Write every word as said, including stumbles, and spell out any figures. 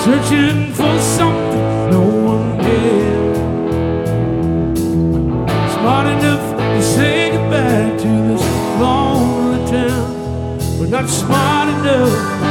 searching for something no one cares. Smart enough to say goodbye to this lonely town, but not smart enough